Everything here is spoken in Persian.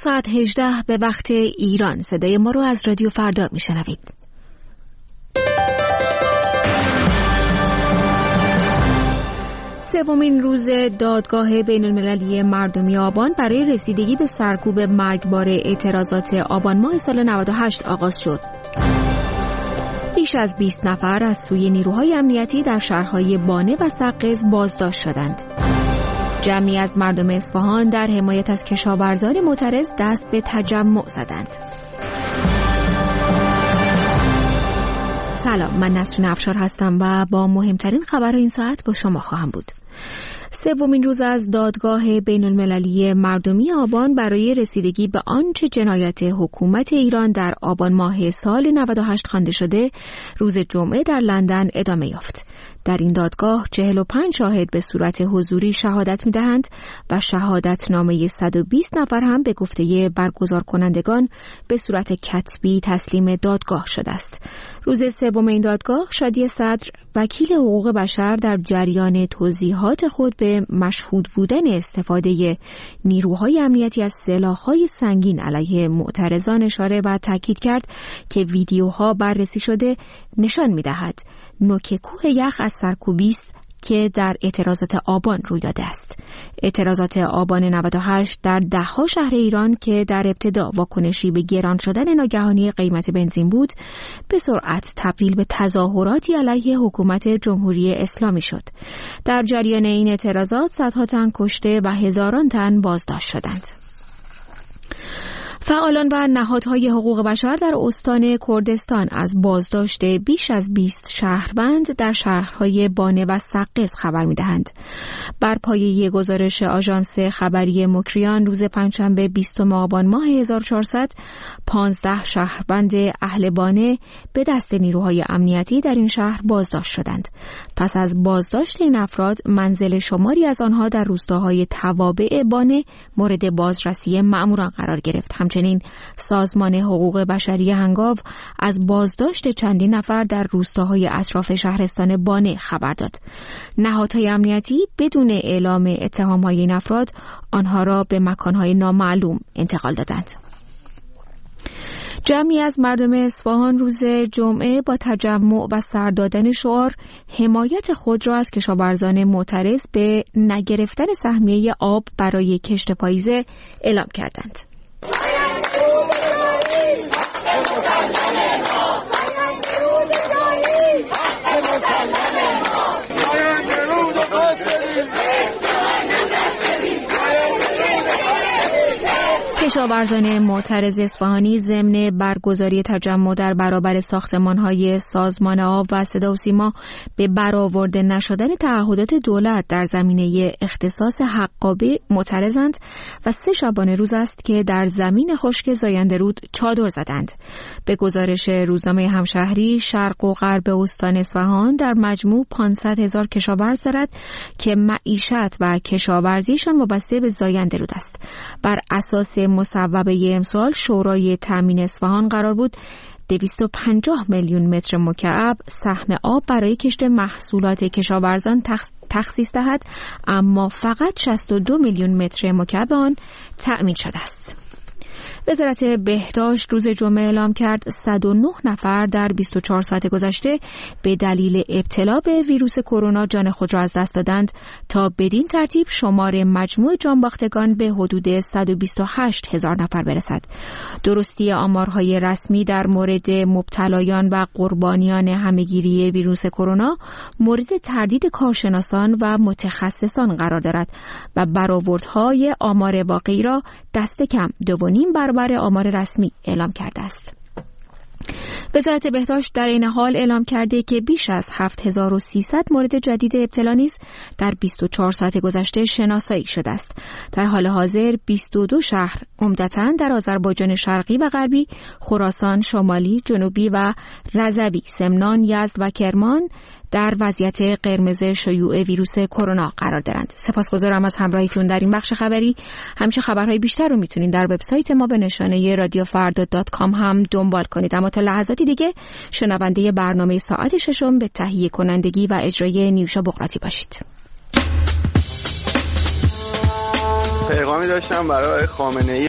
ساعت 18 به وقت ایران. صدای ما رو از رادیو فردا میشنوید. سومین روز دادگاه بین المللی مردمی آبان برای رسیدگی به سرکوب مرگبار اعتراضات آبان ماه سال 98 آغاز شد. بیش از 20 نفر از سوی نیروهای امنیتی در شهرهای بانه و سقز بازداشت شدند. جمعی از مردم اصفهان در حمایت از کشاورزان معترض دست به تجمع زدند. سلام، من نسرین افشار هستم و با مهمترین خبرهای این ساعت با شما خواهم بود. سومین روز از دادگاه بین المللی مردمی آبان برای رسیدگی به آنچه جنایت حکومت ایران در آبان ماه سال 98 خوانده شده، روز جمعه در لندن ادامه یافت. در این دادگاه 45 شاهد به صورت حضوری شهادت می‌دهند و شهادتنامه 120 نفر هم به گفته برگزار کنندگان به صورت کتبی تسلیم دادگاه شده است. روز سوم این دادگاه، شادی صدر، وکیل حقوق بشر، در جریان توضیحات خود به مشهود بودن استفاده نیروهای امنیتی از سلاح‌های سنگین علیه معترضان اشاره و تاکید کرد که ویدیوها بررسی شده نشان می‌دهد نوک کوه یخ از سرکوبی است که در اعتراضات آبان روی داده است. اعتراضات آبان 98 در ده‌ها شهر ایران که در ابتدا واکنشی به گران شدن ناگهانی قیمت بنزین بود، به سرعت تبدیل به تظاهراتی علیه حکومت جمهوری اسلامی شد. در جریان این اعتراضات صدها تن کشته و هزاران تن بازداشت شدند. فعالان و نهادهای حقوق بشر در استان کردستان از بازداشت بیش از 20 شهروند در شهرهای بانه و سقز خبر می‌دهند. بر پایه گزارش آژانس خبری مکریان، روز پنجشنبه 20 آبان ماه 1400 15 شهروند اهل بانه به دست نیروهای امنیتی در این شهر بازداشت شدند. پس از بازداشت این افراد، منزل شماری از آنها در روستاهای توابع بانه مورد بازرسی مأموران قرار گرفت. همچنین سازمان حقوق بشری هنگاو از بازداشت چندین نفر در روستاهای اطراف شهرستان بانه خبر داد. نهادهای امنیتی بدون اعلام اتهام‌های این افراد آنها را به مکان‌های نامعلوم انتقال دادند. جمعی از مردم اصفهان روز جمعه با تجمع و سر دادن شعار حمایت خود را از کشاورزان معترض به نگرفتن سهمیه آب برای کشت پاییزه اعلام کردند. کشاورزان معترض اصفهانی ضمن برگزاری تجمع در برابر ساختمان‌های سازمان آب و صدا و سیما به برآورده نشدن تعهدات دولت در زمینه اختصاص حقابه معترضند و 3 شبانه روز است که در زمین خشک زاینده‌رود چادر زدند. به گزارش روزنامه همشهری، شرق و غرب استان اصفهان در مجموع 500,000 کشاورز دارد که معیشت و کشاورزیشان وابسته به زاینده‌رود است. بر اساس مصوبه امسال، شورای تامین اصفهان قرار بود 250 میلیون متر مکعب سهم آب برای کشت محصولات کشاورزان تخصیص دهد، اما فقط 62 میلیون متر مکعب آن تأمین شده است. وزارت بهداشت روز جمعه اعلام کرد 109 نفر در 24 ساعت گذشته به دلیل ابتلا به ویروس کرونا جان خود را از دست دادند تا بدین ترتیب شمار مجموع جانباختگان به حدود 128,000 نفر برسد. درستی آمارهای رسمی در مورد مبتلایان و قربانیان همهگیری ویروس کرونا مورد تردید کارشناسان و متخصصان قرار دارد و برآوردهای آمار واقعی را دست کم 2.5 برابر آمار رسمی اعلام کرده است. وزارت بهداشت در این حال اعلام کرده که بیش از 7300 مورد جدید ابتلا نیز در 24 ساعت گذشته شناسایی شده است. در حال حاضر 22 شهر عمدتاً در آذربایجان شرقی و غربی، خراسان شمالی، جنوبی و رضوی، سمنان، یزد و کرمان در وضعیت قرمز شیوع ویروس کرونا قرار دارند. سپاسگزارم از همراهیتون در این بخش خبری. همیشه خبرهای بیشتر رو میتونید در وبسایت ما به نشانه radiofarda.com هم دنبال کنید. اما تا لحظاتی دیگه شنونده برنامه ساعت ششم به تهیه کنندگی و اجرای نیوشا بقراتی باشید. پیغامی داشتم برای خامنه‌ای.